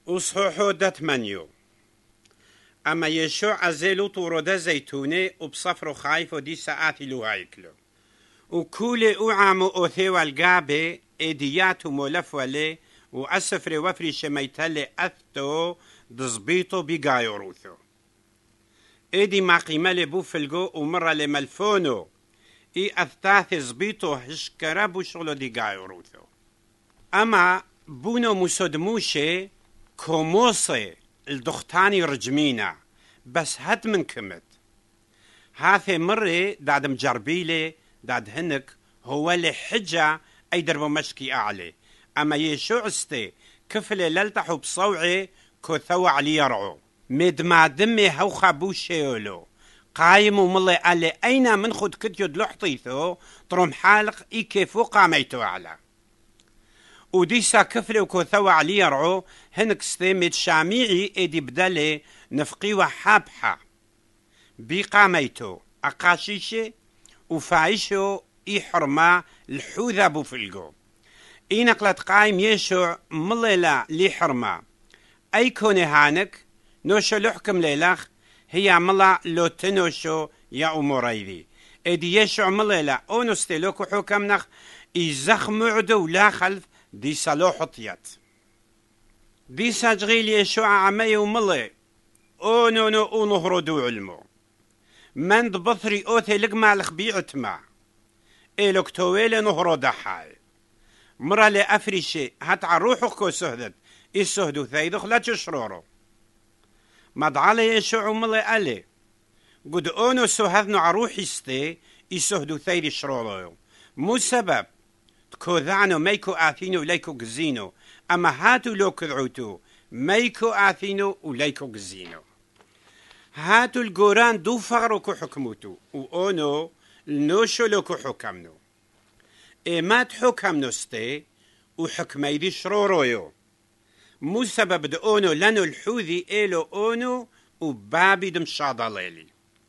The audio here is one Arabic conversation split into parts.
وصحوحو دات منيو. أما يشوع أزيلو طورو زيتوني وبصفرو خايفو دي ساعات لو هايكلو. وكولي أعامو أوثيو القابي إيدياتو مولفولي وأسفري وفري شميتالي أثتو دزبيطو بيقايوروثو. إيدي ما قيمالي بوفلقو ومرة لملفونو إي أثتاث زبيطو هشكرابو شغلو دي قايوروثو. أما بونو مسودموشي كوموصي الدختاني رجمينا بس هد من كمت هاثي مري داد مجربيلي داد هنك هو اللي حجة أي دربو مشكي أعلي أما يشوع استي كفلي للتحو بصوعي كثوى علي يرعو مد ما دمي هو خابو شيولو قايم وملي قال لي أين من خد كتيود لحطيثو طرم حالق إي كيفو قاميتو على وديسا كفلي وكثوى علي يرعو هنك ستيمت شاميعي إيدي بدالي نفقيوة حابحة بي قاميتو أقاشيشي وفايشو إي حرمة الحوذة بوفلقو إي نقلت قايم يشوع مليلا لي حرمة أي كوني هانك نوشو لحكم ليلخ هي ملا لو تنوشو يا أموريذي إدي يشوع مليلا أونو ستيلوكو حكمنخ إي زخمعدو لا خلف دي سالو حطيت دي ساجغيل يشوع عمي وملي أونو أونهرو دو علمو من دبثري أوثي لقمع لخبيعتما إيلوك تويلي نهرو دحاي مرة لأفريشي هتع روحو كو سهدت إي سهدو ثايدخ لا تشرورو مدعالي يشوع ملي ألي قد أونو سهدنو عروحي ستي إي سهدو ثايدي شرورو مو سبب تكو ذعنو ميكو آثينو ليكو قزينو أما هاتو لو كذعوتو ميكو آثينو وليكو قزينو هاتو القوران دو فغرو كو حكموتو وأونو النوشو لو كو حكمنو إيمات حكمنو ستي وحكميدي شرورويو مو سبب دونو لانو الحوذي إيلو أونو وبابي دم شاضاليلي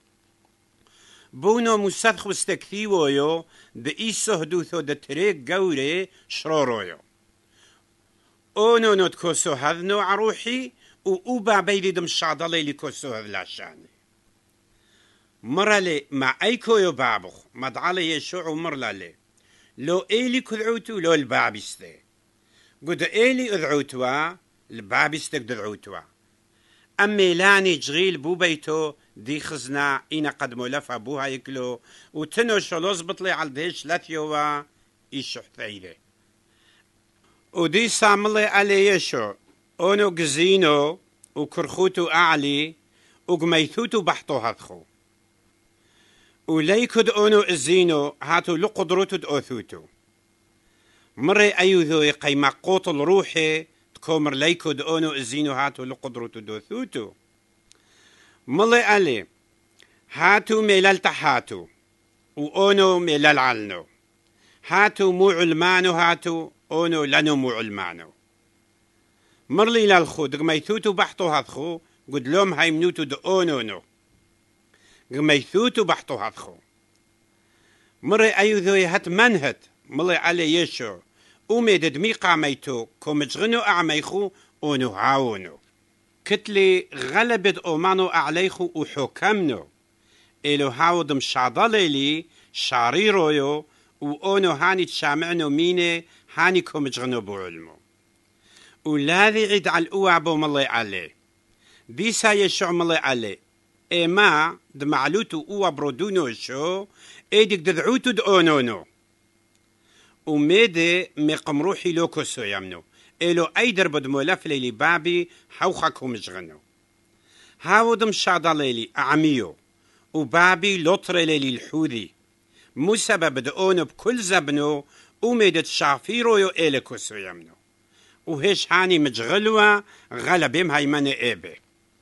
بونو مسادخو استكثيويو بإيسو هدوثو دتريك قوري شرورويو أونو نتكوسو هذنو عروحي وبابي دم شاضاليلي كوسو هذلاشاني مرالي مع أي كويو بابخ مدعالي يشوع مرلالي لو إيلي كذعوتو لو البابستي قد إيلي أذعوتوا البابستك دذعوتوا أمي لاني جغيل بو بيتو دي خزنا إينا قد مولفا بوها يكلو وتنو شلوز بطلي على ديش لاتيوا إيشو حثيده ودي ساملي علي يشو أونو قزينو وكرخوتو أعلي وقميثوتو بحطو هذخو وليكد أونو إزينو هاتو لقدروتو دأوثوتو مري أيوذو يقيما قوت الروحي تكومر ليكد أونو إزينو هاتو لقدروتو دوثوتو ملي ألي هاتو ميلال تحاتو وأونو ميلال علنو هاتو مو علمانو هاتو أونو لانو مو علمانو مرلي لالخو دقميثوتو بحطو هاثخو قد لوم هايمنوتو دأونو قميثوتو بحطو هاثخو مري أيوذو يهت منهت ملي علي يشو وميد دمي قاميتو كومجغنو أعميخو أونو هاونو كتلي غلبت أومانو أعليخو وحكمنو إلو هاو دم شعضاليلي شاريرويو وأونو هاني تشامعنو ميني هاني كومجغنو بعلمو ولاذي عيد على الأوعبو ملي علي ديسا يشو ملي علي إما دمعلوتو أوا برودونو شو إيدك دذعوتو دأونونو وميدي مقمروحي لوكوسو يمنو إلو أيدر بدمولف ليلي بابي حوخكو مجغنو هاو دم شاضاليلي أعميو وبابي لطر ليلي الحوذي مو سبب دأونو بكل زبنو وميدت شافيرو يو إلكوسو يمنو وهيش هاني مجغلوة غلبهم هيمني إيبي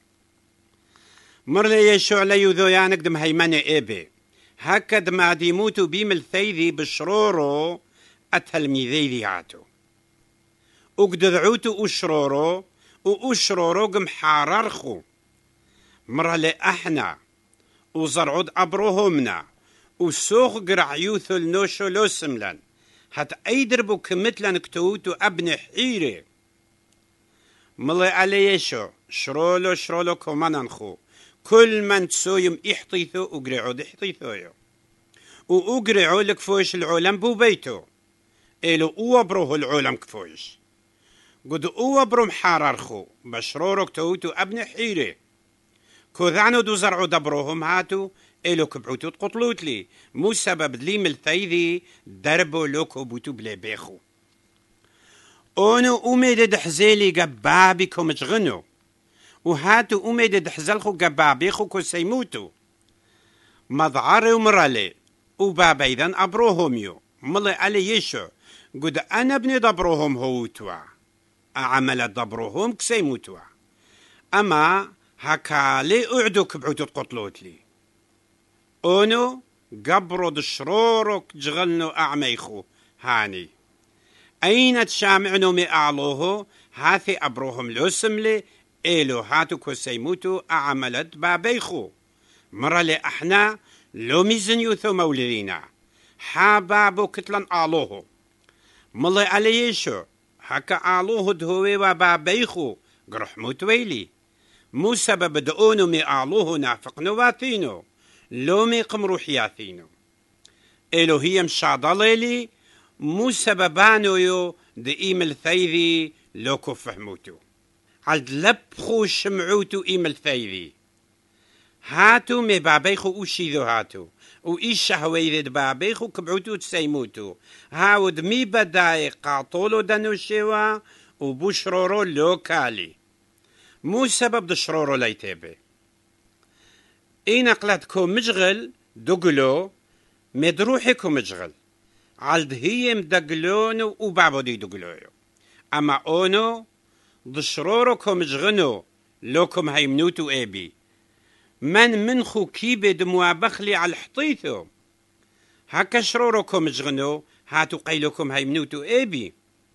مرلي يشوع ليو ذويانك دم هيمني إيبي هكا دم ديموتو بيمل ثيذي بشرورو التلميذي ذياتو وقدذعوتو أشرورو وأشرورو قم حاررخو مرلي أحنا وزرعود أبروهمنا وسوخ قرعيوثو النوشو لو سملن هات أيدربو كمتلن كتوتو أبن حيري ملي على يشو شرولو كومانانخو كل من تسويم احطيثو اقرعو دحطيثو واقرعو لكفوش العالم بو بيتو إلو اوبروه العالم كفوش قد اوبرو محاررخو بشرورك توتو ابن حيري كوذعنو دو زرعو دبروهم هاتو إلو كبعوتو تقتلوتلي مو سبب لي ملثيذي دربو لوكو بوتو بلا بيخو اونو اميد دحزيلي قبابيكم تغنو وهاتو اميد دحزلخو قبابيخو كو سيموتو مضعري ومرالي وبابا اذن ابروهم يو ملي علي يشو قد انا ابني دبروهم هوتوا اعمل دبروهم كسيموتوا اما هكالي اعدو كبعوتو تقتلوتلي اونو قبرو دشرورك جغلنو اعميخو هاني اين تشامعنو مي اعلوه هاثي ابروهم لوسملي إلو هاتو كسيموتو اعملت بابيخو مرالي احنا لو ميزنيو ثو مولدينا حابابو كتلن آلوه ملي عليشو هكا آلوه دهوي وبابيخو قرح موتويلي مو سبب دؤونو مي آلوه نافق نواتينو لو مي قمرو حياثينو إلو هي مشاضليلي مو سببانو يو دئيم الثيذي لوكو فهموتو عالد لبخو شمعوتو إيم الثيذي هاتو مي بابيخو اوشيذو هاتو وإيش شهويذ بابيخو كبعوتو تسيموتو هاود مي بداي قاطولو دانو شوا وبوشرورو لوكالي مو سبب دشرورو ليتيبي إين أقلتكو مجغل دقلو مدروحكو مجغل عالد هي مدقلونو وبابو دي دقلويو أما أونو دشرورو كو مجغنو لوكم هيمنوتو إيبي منخو كيبي دموابخلي على الحطيثو هكا شروركم مجغنو هاتو قيلكم هيمنوتو إيبي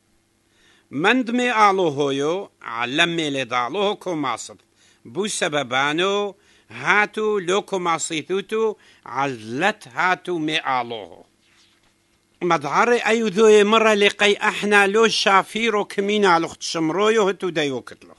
من دمي آلوهويو علمي لدالوهكم ماصد بو سببانو هاتو لوكو ماصيثوتو علت هاتو مي آلوهو مدعري أيو ذوي مرة لقي احنا لو شافيرو كمينا على اخت شمرويو هتو دايو كتلو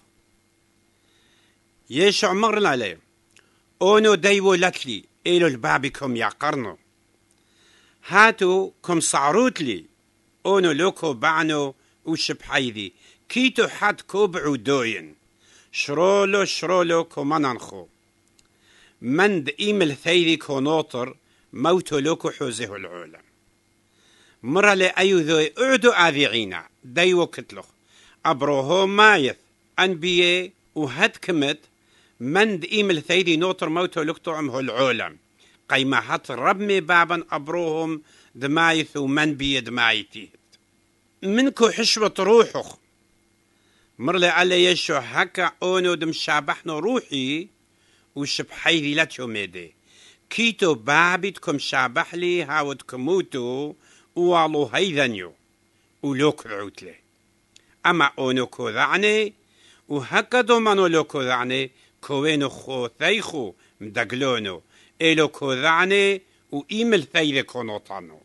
يش عمرنا عليه اونو دايو لتلي إلو البابكم يا قرنو هاتو كم صعروتلي اونو لوكو بعنو وشبحيذي كيتو حد كوبعو دوين شرولو كومانانخو من دئيم الثيذي كونوطر موتو لوكو حوزه العولم مرة لأيو ذوي اعدو آذيعينا دايو كتلخ أبروهو مايث أنبياء وهد كمت من دئيم الثيذي نوطر موتو لكتو عمه العولم قيمة هات ربمي بابا أبروهم دمايث ومن بي دمايتيت منكو حشوة روحخ مرلي على يشو هكا اونو دم شابحنا روحي وشبحيذي لاتشو ميدي كيتو بابتكم شابحلي هاودكموتو ووالو هيذنيو ولوك عوتلي اما اونو كوذعني وهكا دومانو لو كوذعني كوينو خو ثيخو مدقلونو إلو كوذعني وإيمل ثيذي كونوطانو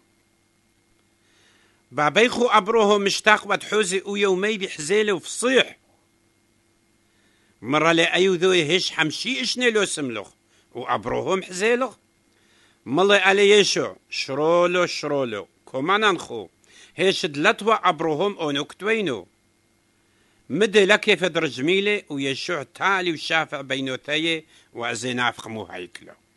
بابيخو أبروه مشتاق وتحوزي ويومي بحزيلي وفصيح مرة لأيو ذوي هش حمشي إشني لو سملوخ وأبروه محزيلوخ مالي علي يشو شرولو كومانانخو هش دلتوا أبروهم أونو كتوينو مدي لك في درجميلي ويشوع تالي وشافع بينو ثيه وأزيناف خمو هيكلو